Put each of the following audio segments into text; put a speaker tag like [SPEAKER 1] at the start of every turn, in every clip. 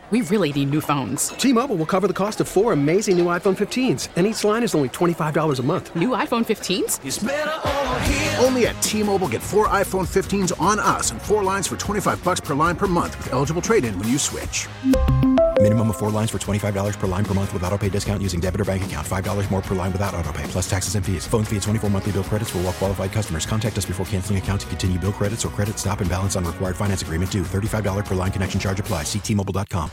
[SPEAKER 1] We really need new phones.
[SPEAKER 2] T-Mobile will cover the cost of 4 amazing new iPhone 15s, and each line is only $25 a month.
[SPEAKER 1] New iPhone 15s?
[SPEAKER 3] It's better over here.
[SPEAKER 4] Only at T-Mobile, get 4 iPhone 15s on us and 4 lines for $25 per line per month with eligible trade-in when you switch.
[SPEAKER 5] Minimum of 4 lines for $25 per line per month with autopay discount using debit or bank account. $5 more per line without autopay, plus taxes and fees. Phone fee at 24 monthly bill credits for well-qualified customers. Contact us before canceling account to continue bill credits or credit stop and balance on required finance agreement due. $35 per line connection charge applies. See T-Mobile.com.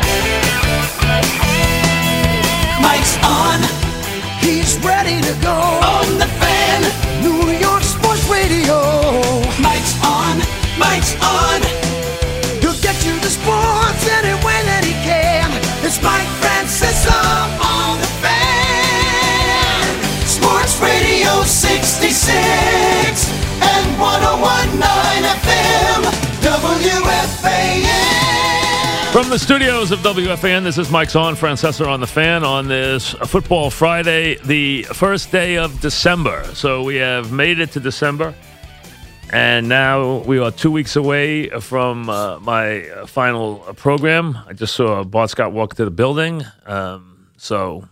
[SPEAKER 3] Mike's on.
[SPEAKER 6] He's ready to go.
[SPEAKER 3] On the Fan.
[SPEAKER 6] New York Sports Radio.
[SPEAKER 3] Mike's on. Mike's on.
[SPEAKER 6] He'll get you the sports any way that he can. It's Mike Francesa
[SPEAKER 3] on the Fan. Sports Radio 66 and 101.9 FM. WFAN.
[SPEAKER 7] From the studios of WFAN, this is Mike's on, Francesa on the Fan on this Football Friday, the first day of December. So we have made it to December, and now we are 2 weeks away from my final program. I just saw Bart Scott walk to the building. So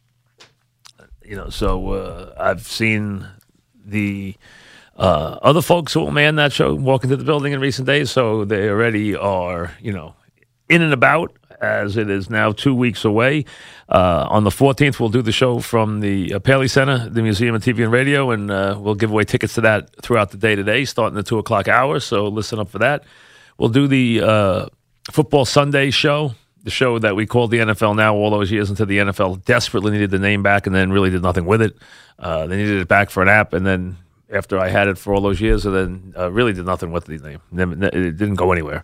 [SPEAKER 7] I've seen the other folks who will man that show walk into the building in recent days, so they already are, in and about, as it is now 2 weeks away. On the 14th, we'll do the show from the Paley Center, the Museum of TV and Radio, and we'll give away tickets to that throughout the day today, starting the 2 o'clock hour, so listen up for that. We'll do the Football Sunday show, the show that we called the NFL Now all those years until the NFL desperately needed the name back and then really did nothing with it. They needed it back for an app, and then after I had it for all those years, and then really did nothing with the name. It didn't go anywhere.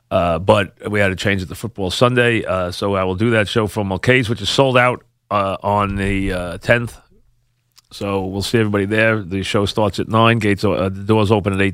[SPEAKER 7] But we had to change it to Football Sunday, so I will do that show from Mulcahy's, which is sold out on the 10th. So we'll see everybody there. The show starts at 9. The doors open at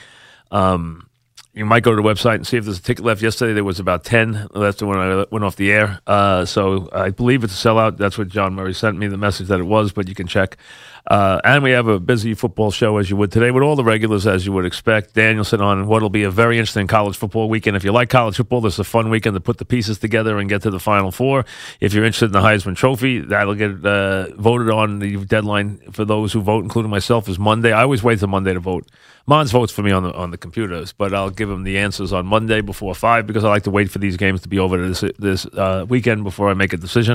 [SPEAKER 7] 8:30. You might go to the website and see if there's a ticket left. Yesterday there was about 10 left when I went off the air. So I believe it's a sellout. That's what John Murray sent me, the message that it was, but you can check. And we have a busy football show as you would today with all the regulars as you would expect. Danielson on what will be a very interesting college football weekend. If you like college football, this is a fun weekend to put the pieces together and get to the Final Four. If you're interested in the Heisman Trophy, that'll get voted on. The deadline for those who vote, including myself, is Monday. I always wait till Monday to vote. Mons votes for me on the computers, but I'll give him the answers on Monday before 5 because I like to wait for these games to be over this weekend before I make a decision.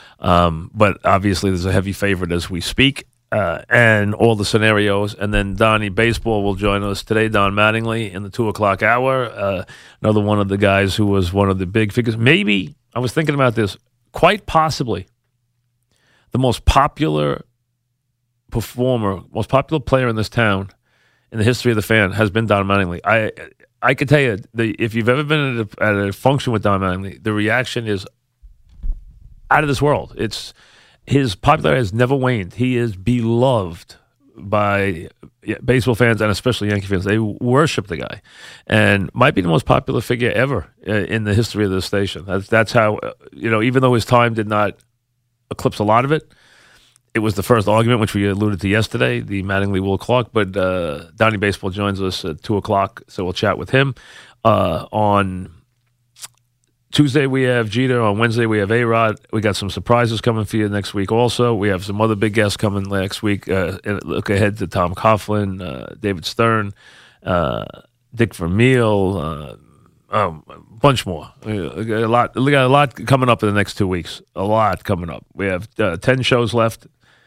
[SPEAKER 7] But obviously there's a heavy favorite as we speak. And all the scenarios. And then Donnie Baseball will join us today, Don Mattingly, in the 2 o'clock hour. Another one of the guys who was one of the big figures. Maybe, I was thinking about this, quite possibly the most popular performer, most popular player in this town in the history of the Fan has been Don Mattingly. I can tell you, if you've ever been at a function with Don Mattingly, the reaction is out of this world. His popularity has never waned. He is beloved by baseball fans and especially Yankee fans. They worship the guy and might be the most popular figure ever in the history of this station. That's how, even though his time did not eclipse a lot of it, it was the first argument, which we alluded to yesterday, the Mattingly-Will Clark. But Donnie Baseball joins us at 2 o'clock, so we'll chat with him. On Tuesday, we have Jeter. On Wednesday, we have A-Rod. We got some surprises coming for you next week also. We have some other big guests coming next week. Look ahead to Tom Coughlin, David Stern, Dick Vermeil, a bunch more. We got a lot coming up in the next 2 weeks. A lot coming up. We have 10 shows left,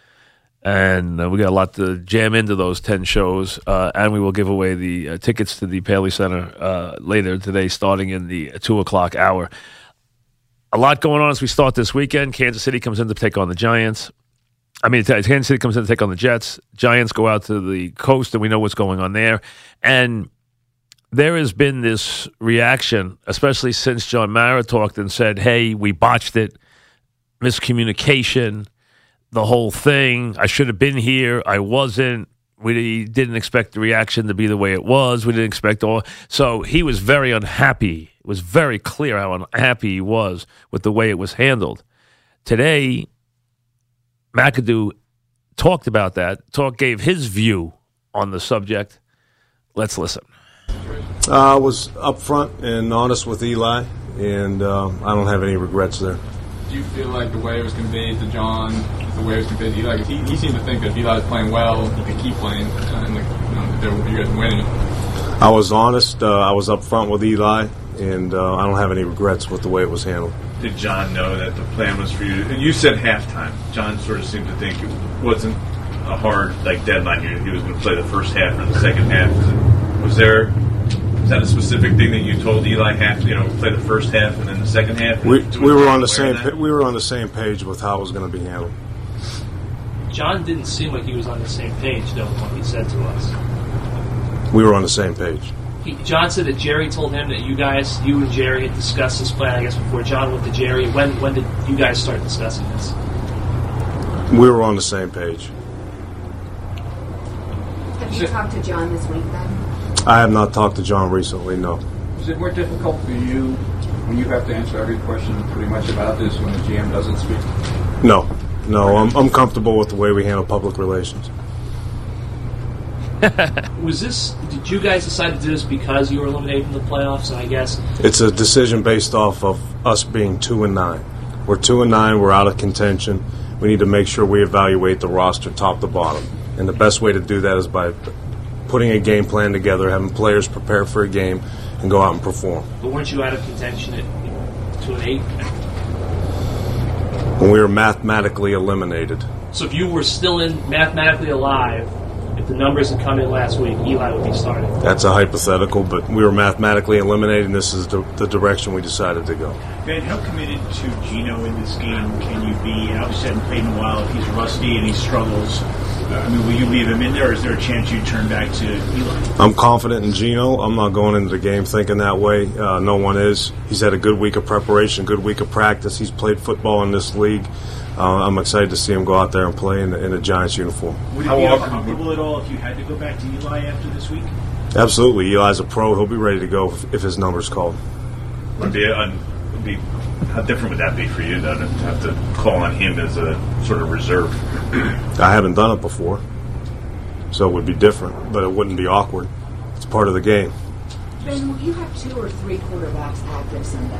[SPEAKER 7] and we got a lot to jam into those 10 shows. And we will give away the tickets to the Paley Center later today, starting in the 2 o'clock hour. A lot going on as we start this weekend. Kansas City comes in to take on the Giants. Kansas City comes in to take on the Jets. Giants go out to the coast, and we know what's going on there. And there has been this reaction, especially since John Mara talked and said, hey, we botched it, miscommunication, the whole thing. I should have been here. I wasn't. We didn't expect the reaction to be the way it was. We didn't expect all. So he was very unhappy. It was very clear how unhappy he was with the way it was handled. Today, McAdoo talked about that. Gave his view on the subject. Let's listen.
[SPEAKER 8] I was upfront and honest with Eli and I don't have any regrets there.
[SPEAKER 9] Do you feel like the way it was conveyed to John, the way it was conveyed to Eli, he seemed to think that if Eli was playing well, he could keep playing, and you guys winning.
[SPEAKER 8] I was honest. I was up front with Eli, and I don't have any regrets with the way it was handled.
[SPEAKER 10] Did John know that the plan was for you? And you said halftime. John sort of seemed to think it wasn't a hard deadline here. He was going to play the first half or the second half. Was that a specific thing that you told Eli play the first half and then the second half?
[SPEAKER 8] We were on the same. We were on the same page with how it was going to be handled.
[SPEAKER 11] John didn't seem like he was on the same page, though, with what he said to us.
[SPEAKER 8] We were on the same page.
[SPEAKER 11] John said that Jerry told him that you and Jerry had discussed this plan, I guess, before John went to Jerry. When did you guys start discussing this?
[SPEAKER 8] We were on the same page.
[SPEAKER 12] Have you talked to John this week, then?
[SPEAKER 8] I have not talked to John recently, no.
[SPEAKER 9] Is it more difficult for you when you have to answer every question pretty much about this when the GM doesn't speak?
[SPEAKER 8] No, I'm comfortable with the way we handle public relations.
[SPEAKER 11] Did you guys decide to do this because you were eliminated from the playoffs, I guess?
[SPEAKER 8] It's a decision based off of us being 2-9. We're 2-9, we're out of contention. We need to make sure we evaluate the roster top to bottom. And the best way to do that is by putting a game plan together, having players prepare for a game, and go out and perform.
[SPEAKER 11] But weren't you out of contention at 2-8?
[SPEAKER 8] When we were mathematically eliminated.
[SPEAKER 11] So if you were still mathematically alive, if the numbers had come in last week, Eli would be starting.
[SPEAKER 8] That's a hypothetical, but we were mathematically eliminated, and this is the direction we decided to go.
[SPEAKER 13] Ben, how committed to Gino in this game can you be? Obviously, hasn't played in a while. If he's rusty and he struggles, will you leave him in there, or is there a chance you turn back to Eli?
[SPEAKER 8] I'm confident in Gino. I'm not going into the game thinking that way. No one is. He's had a good week of preparation, good week of practice. He's played football in this league. I'm excited to see him go out there and play in a Giants uniform.
[SPEAKER 13] Would it be uncomfortable at all if you had to go back to Eli after this week?
[SPEAKER 8] Absolutely. Eli's a pro. He'll be ready to go if his number's called.
[SPEAKER 10] How different would that be for you, though, to have to call on him as a sort of reserve?
[SPEAKER 8] I haven't done it before, so it would be different, but it wouldn't be awkward. It's part of the game.
[SPEAKER 12] Ben, will you have 2 or 3 quarterbacks active Sunday?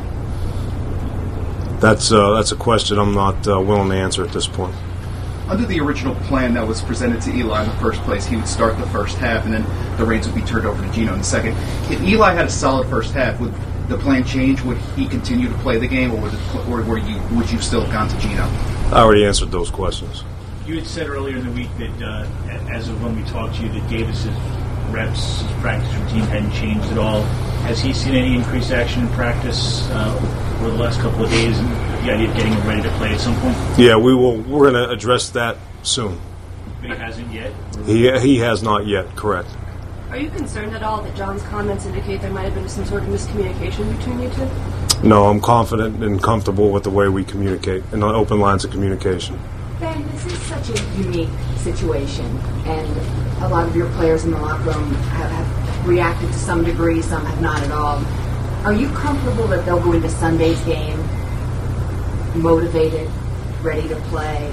[SPEAKER 8] That's a question I'm not willing to answer at this point.
[SPEAKER 14] Under the original plan that was presented to Eli in the first place, he would start the first half, and then the reins would be turned over to Gino in the second. If Eli had a solid first half, would the plan change? Would he continue to play the game, or would you still have gone to Gino?
[SPEAKER 8] I already answered those questions.
[SPEAKER 13] You had said earlier in the week that, as of when we talked to you, that Davis's reps, his practice routine hadn't changed at all. Has he seen any increased action in practice over the last couple of days, and the idea of getting him ready to play at some point?
[SPEAKER 8] Yeah, we will. We're going to address that soon.
[SPEAKER 13] But he hasn't yet?
[SPEAKER 8] He has not yet, correct.
[SPEAKER 15] Are you concerned at all that John's comments indicate there might have been some sort of miscommunication between you two?
[SPEAKER 8] No, I'm confident and comfortable with the way we communicate and on open lines of communication.
[SPEAKER 12] Ben, this is such a unique situation, and a lot of your players in the locker room have reacted to some degree, some have not at all. Are you comfortable that they'll go into Sunday's game motivated, ready to play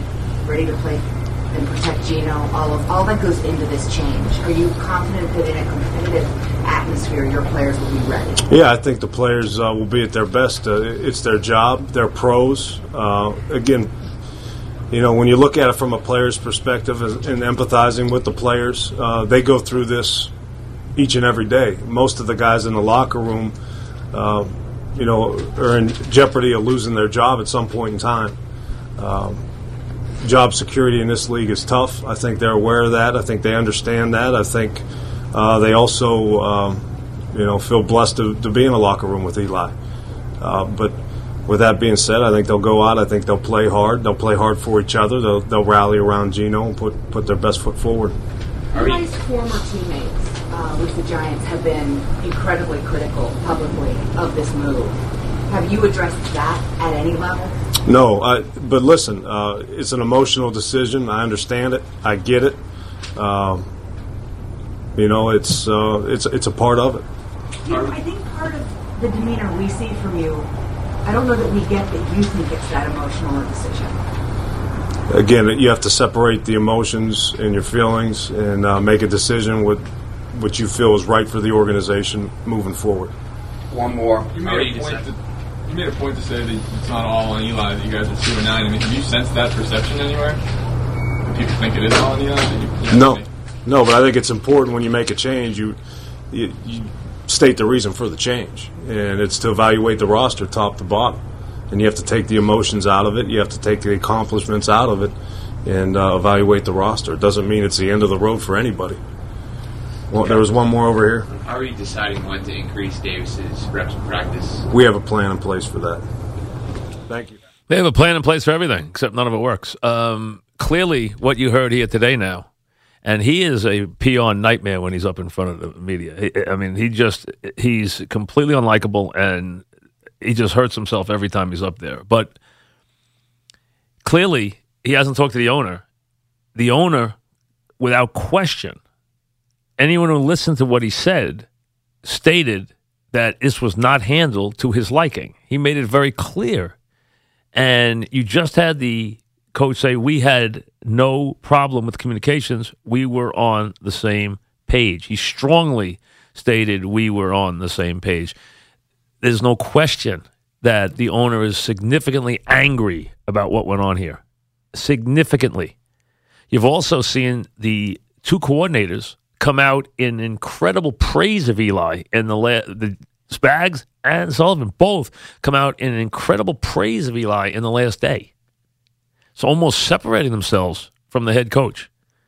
[SPEAKER 12] and protect Gino, all that goes into this change? Are you confident that in a competitive atmosphere your players will be ready?
[SPEAKER 8] Yeah, I think the players will be at their best. It's their job. They're pros. Again, when you look at it from a player's perspective and empathizing with the players, they go through this each and every day. Most of the guys in the locker room, are in jeopardy of losing their job at some point in time. Job security in this league is tough. I think they're aware of that. I think they understand that. I think they also, feel blessed to be in a locker room with Eli. But with that being said, I think they'll go out. I think they'll play hard. They'll play hard for each other. They'll rally around Gino and put their best foot forward.
[SPEAKER 12] Eli's former teammates with the Giants have been incredibly critical publicly of this move. Have you addressed that at any level?
[SPEAKER 8] No, but listen, it's an emotional decision. I understand it. I get it. It's a part of it.
[SPEAKER 12] I think part of the demeanor we see from you, I don't know that we get that you think it's that emotional a decision.
[SPEAKER 8] Again, you have to separate the emotions and your feelings and make a decision with what you feel is right for the organization moving forward.
[SPEAKER 9] One more. You made a point You made a point to say that it's not all on Eli, that you guys are 2-9. I mean, have you sensed that perception anywhere? That people think it is all on Eli?
[SPEAKER 8] No, but I think it's important when you make a change, you state the reason for the change. And it's to evaluate the roster top to bottom. And you have to take the emotions out of it. You have to take the accomplishments out of it and evaluate the roster. It doesn't mean it's the end of the road for anybody. Well, there was one more over here.
[SPEAKER 16] How are you deciding when to increase Davis's reps in practice?
[SPEAKER 8] We have a plan in place for that. Thank you.
[SPEAKER 7] They have a plan in place for everything, except none of it works. Clearly, what you heard here today now, and he is a PR nightmare when he's up in front of the media. He's completely unlikable, and he just hurts himself every time he's up there. But clearly, he hasn't talked to the owner. The owner, without question, anyone who listened to what he said, stated that this was not handled to his liking. He made it very clear. And you just had the coach say, we had no problem with communications. We were on the same page. He strongly stated we were on the same page. There's no question that the owner is significantly angry about what went on here. Significantly. You've also seen the two coordinators come out in incredible praise of Eli, and the Spags and Sullivan both come out in incredible praise of Eli in the last day. So almost separating themselves from the head coach.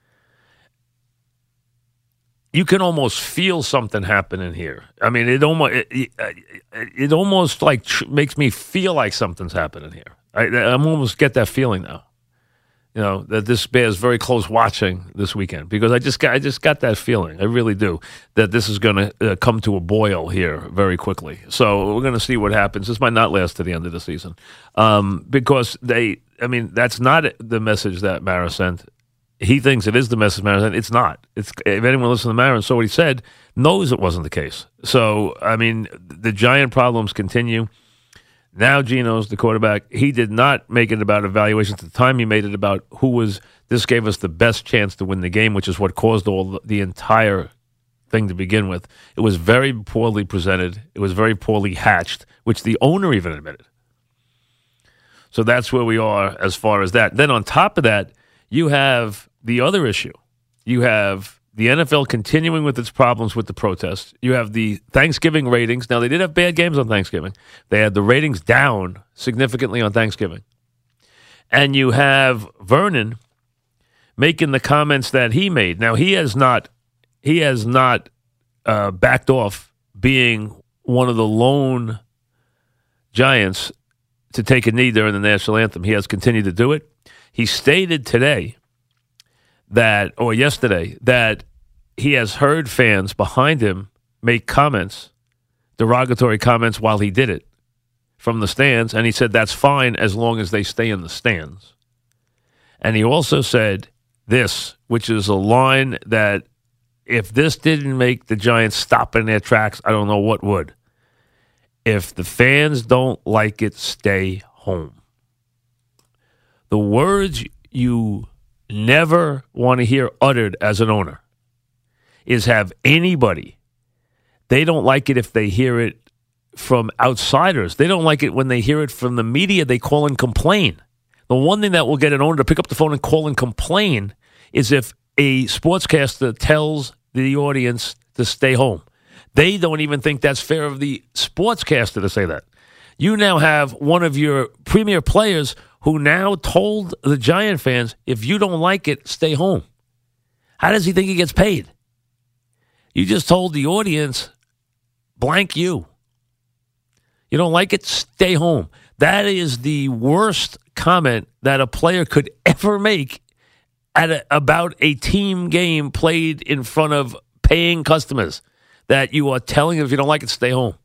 [SPEAKER 7] You can almost feel something happening here. I mean, it almost like makes me feel like something's happening here. I almost get that feeling now. You know, that this bears very close watching this weekend, because I just got that feeling. I really do, that this is going to come to a boil here very quickly. So we're going to see what happens. This might not last to the end of the season, because that's not the message that Mara sent. He thinks it is the message Mara sent. It's not. If anyone listened to Mara and saw what he said, knows it wasn't the case. So, I mean, the Giant problems continue. Now Geno's the quarterback. He did not make it about evaluations. At the time, he made it about this gave us the best chance to win the game, which is what caused the entire thing to begin with. It was very poorly presented. It was very poorly hatched, which the owner even admitted. So that's where we are as far as that. Then on top of that, you have the other issue. You have the NFL continuing with its problems with the protests. You have the Thanksgiving ratings. Now, they did have bad games on Thanksgiving. They had the ratings down significantly on Thanksgiving. And you have Vernon making the comments that he made. Now, he has not backed off being one of the lone Giants to take a knee during the national anthem. He has continued to do it. He stated yesterday, that he has heard fans behind him make derogatory comments while he did it from the stands, and he said that's fine as long as they stay in the stands. And he also said this, which is a line that if this didn't make the Giants stop in their tracks, I don't know what would. If the fans don't like it, stay home. The words you never want to hear uttered as an owner is have anybody. They don't like it if they hear it from outsiders. They don't like it when they hear it from the media. They call and complain. The one thing that will get an owner to pick up the phone and call and complain is if a sportscaster tells the audience to stay home. They don't even think that's fair of the sportscaster to say that. You now have one of your premier players who now told the Giant fans, if you don't like it, stay home. How does he think he gets paid? You just told the audience, blank you. You don't like it, stay home. That is the worst comment that a player could ever make about a team game played in front of paying customers, that you are telling them if you don't like it, stay home.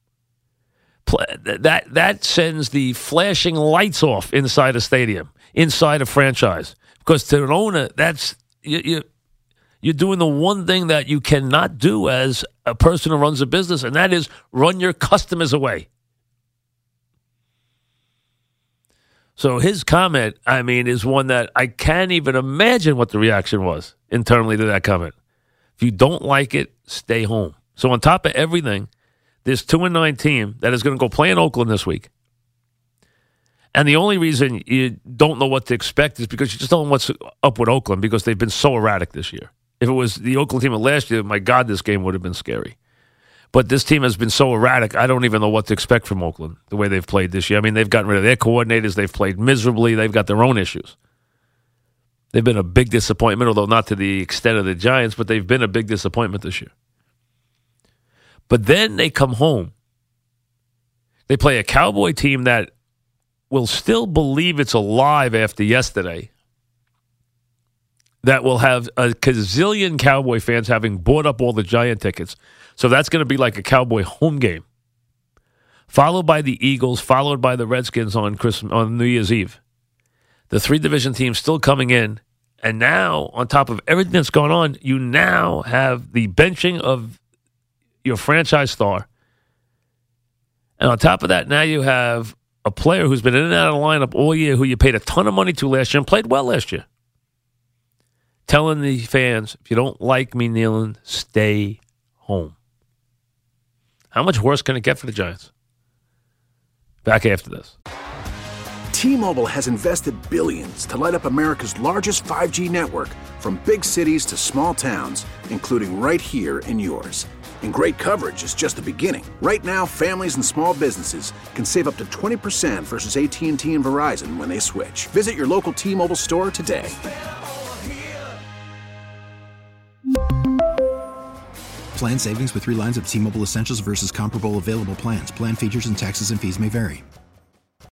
[SPEAKER 7] That sends the flashing lights off inside a stadium, inside a franchise. Because to an owner, that's you're doing the one thing that you cannot do as a person who runs a business, and that is run your customers away. So his comment, is one that I can't even imagine what the reaction was internally to that comment. If you don't like it, stay home. So on top of everything, this 2-9 team that is going to go play in Oakland this week. And the only reason you don't know what to expect is because you just don't know what's up with Oakland because they've been so erratic this year. If it was the Oakland team of last year, my God, this game would have been scary. But this team has been so erratic, I don't even know what to expect from Oakland, the way they've played this year. I mean, they've gotten rid of their coordinators. They've played miserably. They've got their own issues. They've been a big disappointment, although not to the extent of the Giants, but they've been a big disappointment this year. But then they come home. They play a Cowboy team that will still believe it's alive after yesterday, that will have a gazillion Cowboy fans having bought up all the Giant tickets. So that's going to be like a Cowboy home game, followed by the Eagles, followed by the Redskins on New Year's Eve. The 3 division teams still coming in. And now, on top of everything that's going on, you now have the benching of your franchise star. And on top of that, now you have a player who's been in and out of the lineup all year, who you paid a ton of money to last year and played well last year, telling the fans, if you don't like me kneeling, stay home. How much worse can it get for the Giants? Back after this.
[SPEAKER 4] T-Mobile has invested billions to light up America's largest 5G network, from big cities to small towns, including right here in yours. And great coverage is just the beginning. Right now, families and small businesses can save up to 20% versus AT&T and Verizon when they switch. Visit your local T-Mobile store today.
[SPEAKER 5] Plan savings with 3 lines of T-Mobile Essentials versus comparable available plans. Plan features and taxes and fees may vary.